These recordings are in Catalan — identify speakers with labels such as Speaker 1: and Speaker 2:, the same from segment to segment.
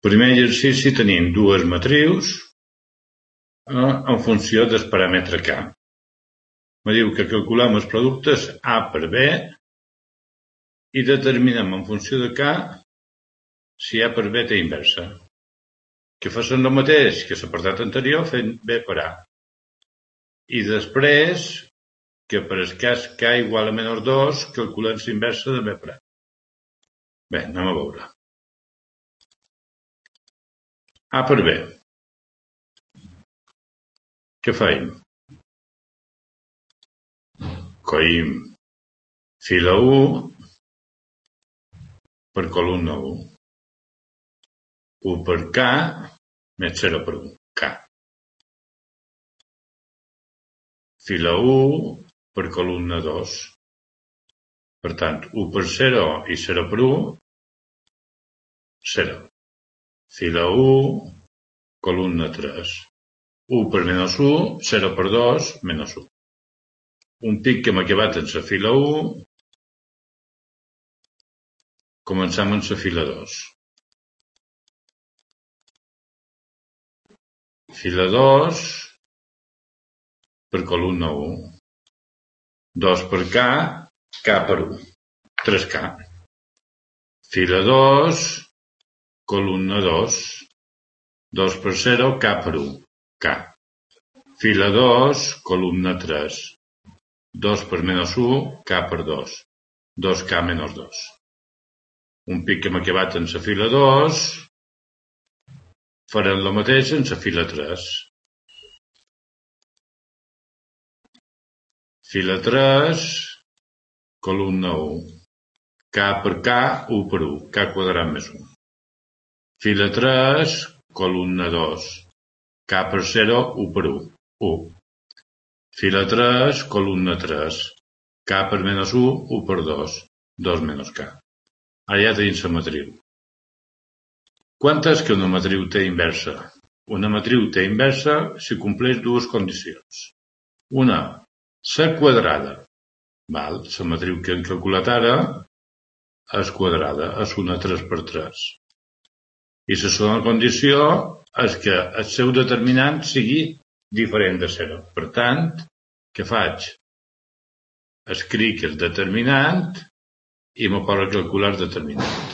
Speaker 1: Primer exercici tenim dues matrius en funció del paràmetre K. Me diu que calculem els productes A per B i determinem en funció de K si A per B té inversa. Que facin el mateix que l'apartat anterior fent B per A. I després, que per el cas K igual a menys 2, calculem la inversa de B per A. Bé, anem a veure. A per B. Què feim? Coïm fila 1 per columna 1. 1 per K més 0 per 1. K. Fila 1 per columna 2. Per tant, 1 per 0 i 0 per 1, 0. Fila 1, columna 3. 1 per menys 1, 0 per 2, menys 1. Un pic que hem acabat en la fila 1, comencem en la fila 2. Fila 2 per columna 1. 2 per K, K per 1. 3K. Fila 2, columna 2. 2 per 0, K per 1. K. Fila 2, columna 3. 2 per menys 1, K per 2. 2K menys 2. Un pic que hem acabat en la fila 2, farem el mateix en la fila 3. Fila 3, columna 1. K per K, 1 per 1. K quadrat més 1. Fila 3, columna 2. K per 0, 1 per 1. 1. Fila 3, columna 3. K per menys 1, 1 per 2. 2 menys K. Ara ja tenim la matriu. Quant és que una matriu té inversa? Una matriu té inversa si compleix dues condicions. Una, ser quadrada. La matriu que hem calculat ara és quadrada, és una 3 per 3. I la segona condició és que el seu determinant sigui diferent de 0. Per tant, què faig? Escric el determinant i me poso a calcular el determinant.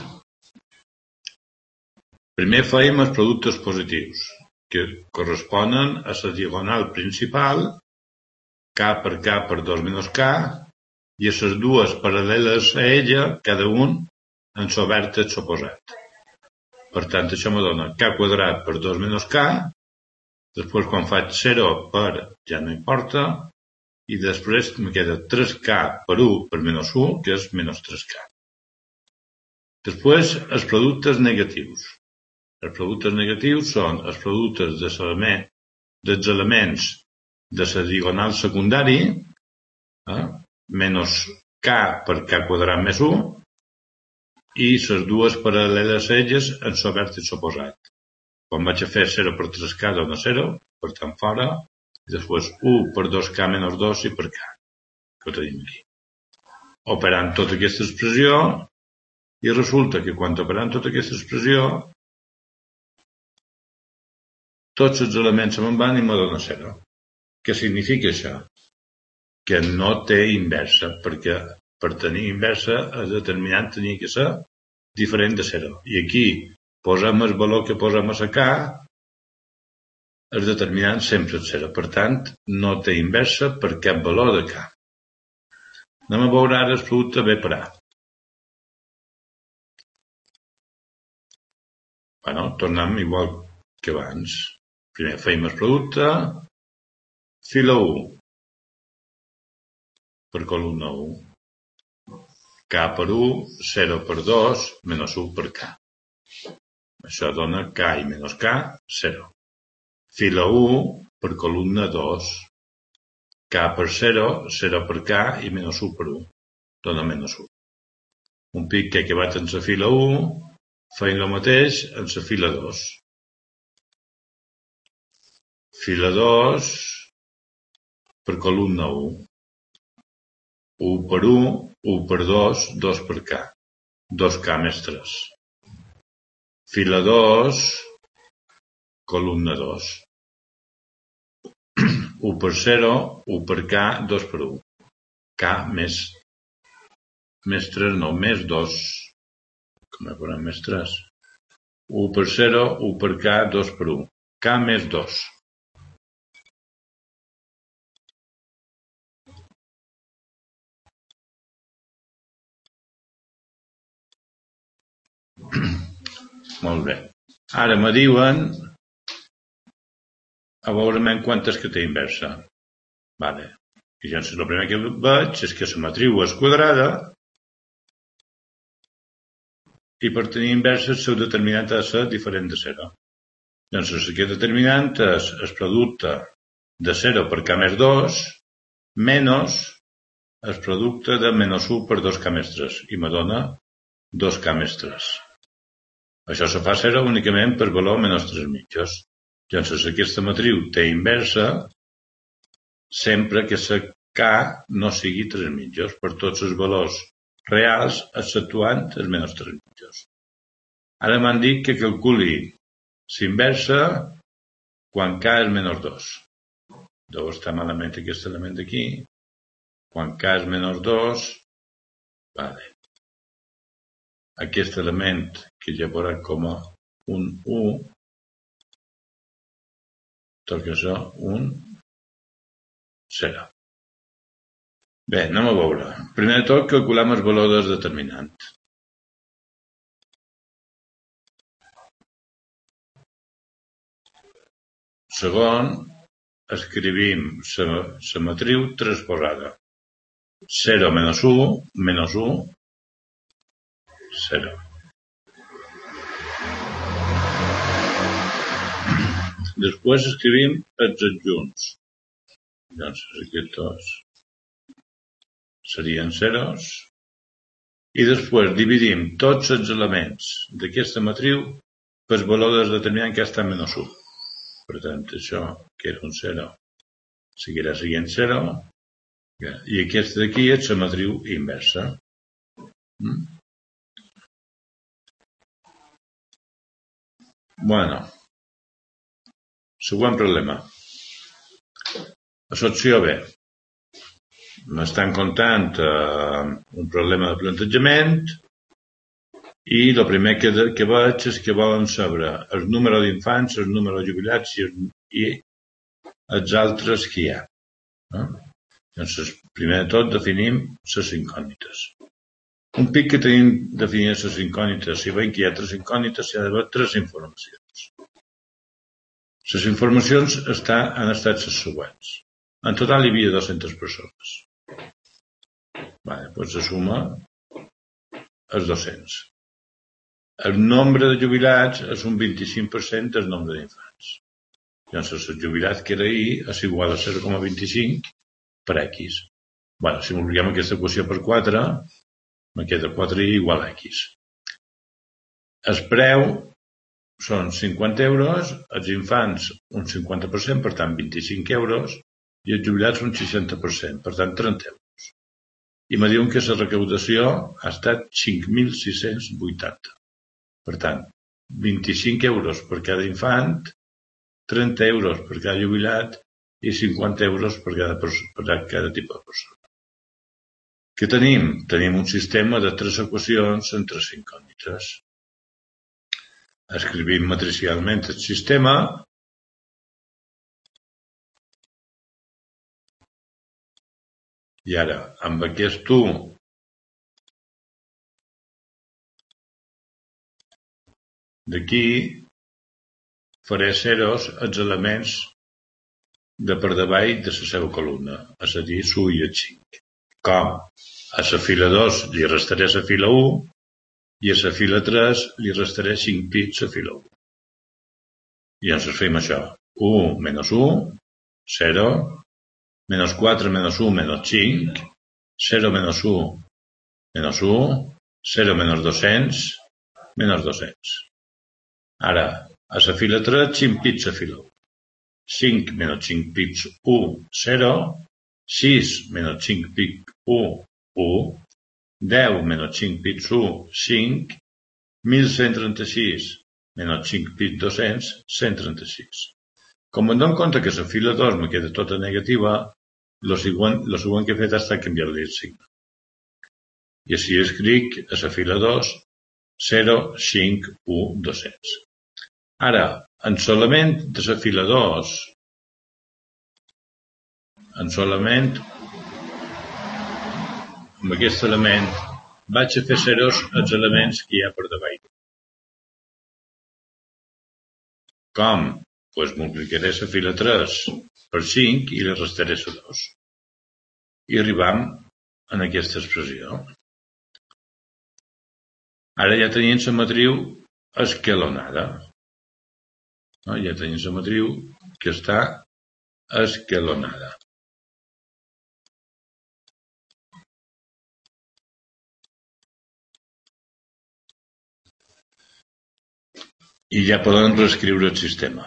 Speaker 1: Primer feim els productes positius, que corresponen a la diagonal principal, K per K per 2 menys K, i a les dues paral·leles a ella, cada un en el vèrtex oposat. Per tant, això me dona K quadrat per 2 menys K, després quan faig 0 per ja no importa, i després me queda 3K per 1 per menys 1, que és menys 3K. Després, els productes negatius. Els productes negatius són els productes dels elements de la diagonal secundari, menys K per K quadrat més 1, i les dues paral·leles a elles en el vèrtex oposat. Quan vaig a fer 0 per 3K dona 0, per tant fora, i després 1 per 2K menys 2 i per K, que ho tenim aquí. Operant tota aquesta expressió, i resulta que quan operant tota aquesta expressió, tots els elements se'n van i me dona 0. Què significa això? Que no té inversa, perquè per tenir inversa el determinant tenia que ser diferent de 0. I aquí posem el valor que posem a la K, el determinant sempre és 0. Per tant, no té inversa per cap valor de K. Anem a veure ara el producte B per A. Tornem igual que abans. Primer feim el producte, fila 1 per columna 1. K per 1, 0 per 2, menys 1 per K. Això dona K i menys K, 0. Fila 1 per columna 2. K per 0, 0 per K i menys 1 per 1. Dona menys 1. Un pic que ha acabat en la fila 1, feim el mateix en la fila 2. Fila 2 per columna 1. 1 per 1, 1 per 2, 2 per K. 2K més 3. fila 2, columna 2. 1 per 0, 1 per K, 2 per 1. K més 3, no, més 2. Com he posat més 3? 1 per 0, 1 per K, 2 per 1. K més 2. Molt bé. Ara me diuen a veure quantes que té inversa. Vale. I llavors el primer que veig és que la matriu és quadrada i per tenir inversa el seu determinant ha de ser diferent de 0. Llavors aquest determinant és el producte de 0 per K més 2 menys el producte de menys 1 per 2K més 3 i me dona 2K més 3. Això se fa 0 únicament per valor menys 3 mitjos. Llavors aquesta matriu té inversa sempre que la K no sigui 3 mitjos per tots els valors reals exceptuant els menys 3 mitjos. Ara m'han dit que calculi l'inversa quan K és menys 2. Deu estar malament aquest element aquí. Quan K és menys 2, vale. Aquest element que ja veurà com a un 1 toca ser un 0. Bé, anem a veure. Primer de tot calculem el valor del determinant. Segon, escrivim la matriu transposada. 0 menys 1, menys 1, 0. Després escrivim els adjunts. Llavors aquests dos serien zeros. I després dividim tots els elements d'aquesta matriu pel valor del determinant que està menys 1. Per tant, això, que era un 0, seguirà sent 0. I aquesta d'aquí és la matriu inversa. Bueno. Següent problema. A l'opció B. M'estan contant un problema de plantejament i el primer que veig és que volen saber el número d'infants, el número de jubilats i els altres que hi ha. Doncs, primer de tot, definim les incògnites. Un pic que tenim definides les incògnites, si veiem que hi ha 3 incògnites, hi ha d'haver 3 informacions. Les informacions han estat les següents. En total hi havia 200 persones. Doncs la suma és 200. El nombre de jubilats és un 25% del nombre d'infants. Llavors, el jubilat que era ahir és igual a 0,25 per X. Si multipliquem aquesta equació per 4, me queda 4i igual a X. El preu són 50 euros, els infants un 50%, per tant 25 euros, i els jubilats un 60%, per tant 30 euros. I me diuen que la recaudació ha estat 5.680. Per tant, 25 euros per cada infant, 30 euros per cada jubilat i 50 euros per cada tipus de persona. Què tenim? Tenim un sistema de 3 equacions en 3 incògnites. Escrivim matricialment el sistema i ara, amb aquest 1 d'aquí faré zeros els elements de per davall de la seva columna, és a dir, l'1 i el 5. Com? A la fila 2 li restaré la fila 1 i a la fila 3 li restaré 5 pits a fila 1. I llavors fem això. 1 menys 1, 0, menys 4 menys 1 menys 5, 0 menys 1 menys 1, 0 menys 200, menys 200. Ara, a la fila 3, 5 pits a fila 1. 5 menys 5 pits 1, 0, 6 menys 5 pits 1, 1, 10 menys 5 pits 1, 5, 1136 menys 5 pi 200, 136. Com em dono compte que la fila 2 me queda tota negativa, el següent que he fet ha estat canviar-li el signe. I així escric a la fila 2 0, 5, 1, 200. Ara, en l'element de la fila 2, amb aquest element, vaig a fer zeros als elements que hi ha per davall. Com? Doncs multiplicaré la fila 3 per 5 i li restaré la 2. I arribam a aquesta expressió. Ara ja tenim la matriu escalonada. Ja tenim la matriu que està escalonada. I ja podem reescriure el sistema.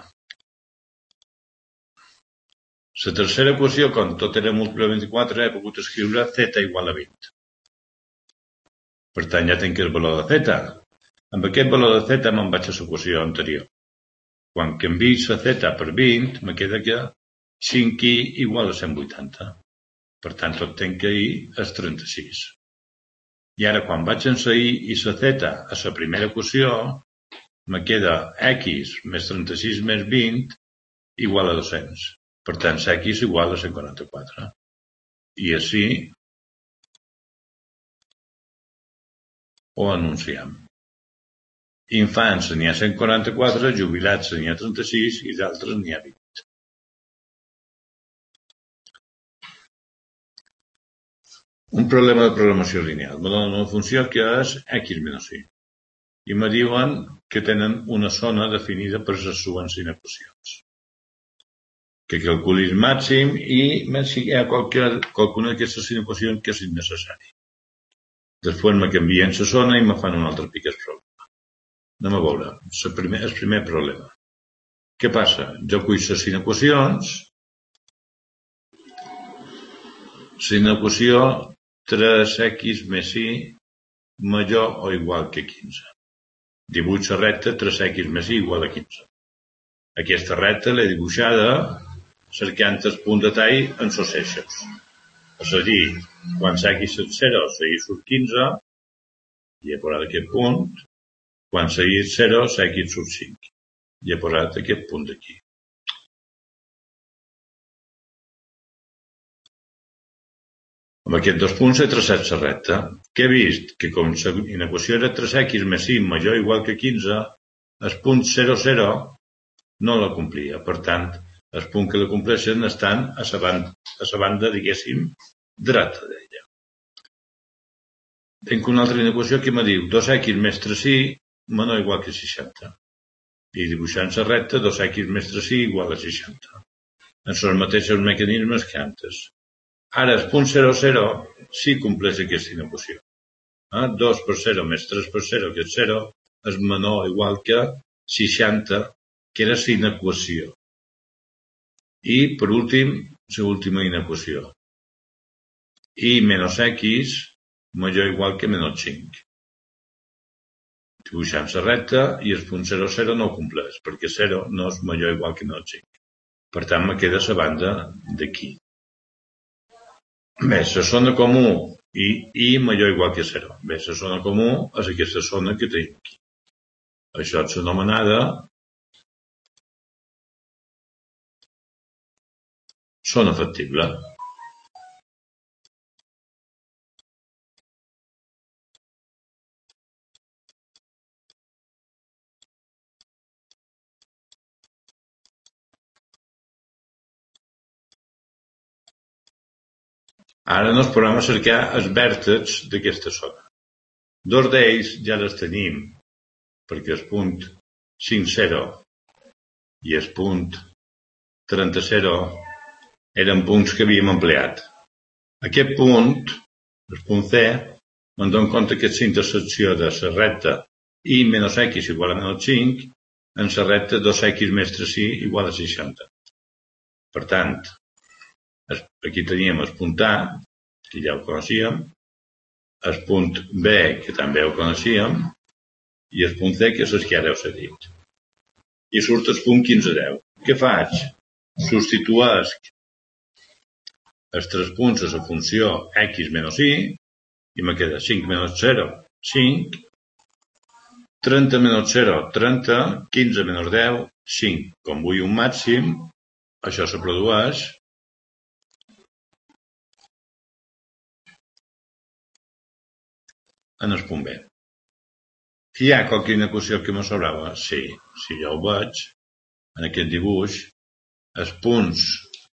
Speaker 1: La tercera equació, com tot era múltiple de 24, he pogut escriure z igual a 20. Per tant, ja tinc el valor de z. Amb aquest valor de z me'n vaig a l'equació anterior. Quan canviï la z per 20, me queda que 5i igual a 180. Per tant, tot tenc que i és 36. I ara, quan vaig en la i i la z a la primera equació, me queda x més 36 més 20 igual a 200. Per tant, x igual a 144. I així ho anunciem. Infants n'hi ha 144, jubilats n'hi ha 36 i d'altres n'hi ha 20. Un problema de programació lineal. Me donen una funció que és x menys i. I me diuen que tenen una zona definida per les següents inequacions. Que calculi el màxim i si hi ha qualcuna d'aquestes inequacions que és innecessari. Després me canvien la zona i me fan un altre pic el problema. Anem a veure. El primer problema. Què passa? Jo cull les inequacions. L'inequació 3x més i major o igual que 15. Dibuix la recta 3x més i igual a 15. Aquesta recta l'he dibuixada cercant el punt de tall en els eixos. És a dir, quan x és 0, la i surt 15, i he posat aquest punt. Quan la i és 0, x surt 5. I he posat aquest punt d'aquí. Amb aquests dos punts he traçat la recta. Què he vist? Que com l'inequació era 3x més i major o igual que 15, el punt 0, 0 no la complia. Per tant, els punts que la compleixen estan a la banda, diguéssim, dreta d'ella. Tinc una altra inequació que me diu 2x més 3i menor o igual que 60. I dibuixant la recta, 2x més 3i igual a 60. En els mateixos mecanismes que antes. Ara, el punt 0, 0 sí compleix aquesta inequació. 2 per 0 més 3 per 0, que és 0, és menor o igual que 60, que era la inequació. I, per últim, l'última inequació. I menys x major o igual que menys 5. Dibuixant la recta i el punt 0, 0 no ho compleix, perquè 0 no és major o igual que menys 5. Per tant, me queda la banda d'aquí. Bé, la zona comú i major o igual que 0. Bé, la zona comú és aquesta zona que tenim aquí. Això és anomenada zona factible. Ara ens podem cercar els vèrtexs d'aquesta zona. Dos d'ells ja els tenim, perquè el punt 5,0 i el punt 30,0 eren punts que havíem empleat. Aquest punt, el punt C, me'n dono compte que és la intersecció de la recta i menys x igual a menys 5 en la recta 2x més 3i igual a 60. Per tant, aquí teníem el punt A, que ja ho coneixíem, el punt B, que també ho coneixíem, i el punt C, que és el que ara us he dit. i surt el punt 15,10. Què faig? Substitueixo els 3 punts a la funció x menys y i me queda 5 menys 0, 5, 30 menys 0, 30, 15 menys 10, 5. Com vull un màxim, això se produeix en el punt B. Hi ha qualque equació que me sobrava? Sí, si jo ho veig, en aquest dibuix, els punts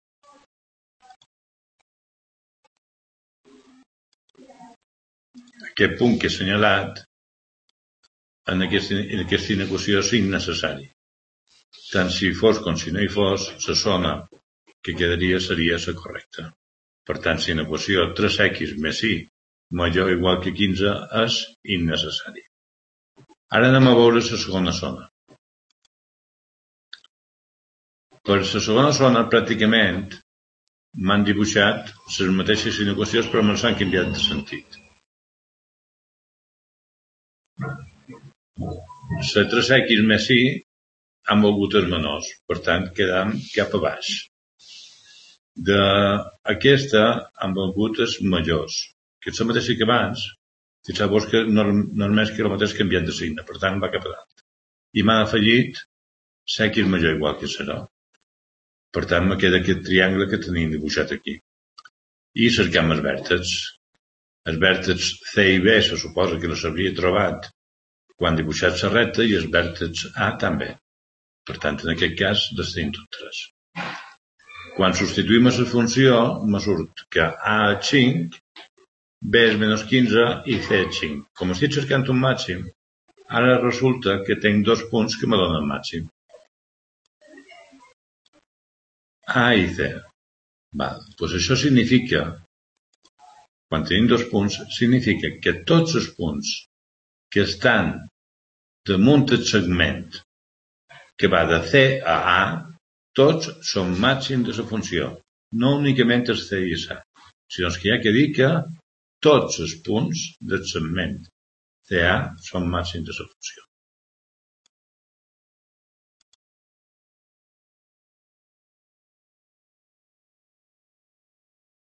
Speaker 1: aquest punt que he assenyalat en aquesta equació és innecessari. Tant si fos com si no hi fos, la zona que quedaria seria la correcta. Per tant, si l'equació 3x més y major o igual que 15 és innecessari. Ara anem a veure la segona zona. Per la segona zona, pràcticament, m'han dibuixat les mateixes equacions, però me s'han canviat de sentit. La 3x més y han volgut els menors, per tant, quedam cap a baix. D'aquesta han volgut els majors, que és la mateixa que abans, fixeu-vos que només que el mateix canviat de signe, per tant, va cap a dalt. I m'han afegit x major igual que 0. Per tant, me queda aquest triangle que tenim dibuixat aquí. I cercam els vèrtexs. Els vèrtexs C i B se suposa que els hauria trobat quan dibuixat la recta i els vèrtexs A també. Per tant, en aquest cas, les tenim totes. Quan substituïm a la funció, me surt que A és 5, B és menys 15 i C és 5. Com estic cercant un màxim, ara resulta que tinc 2 punts que me donen màxim. A i C. Doncs això significa, quan tenim 2 punts, significa que tots els punts que estan damunt del segment que va de C a A, tots són màxims de la funció, no únicament el C i A, sinó que hi ha que dir que tots els punts del segment CA són màxims de la funció.